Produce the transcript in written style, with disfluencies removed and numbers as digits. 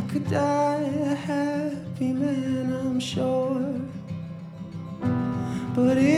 could die a happy man, I'm sure. But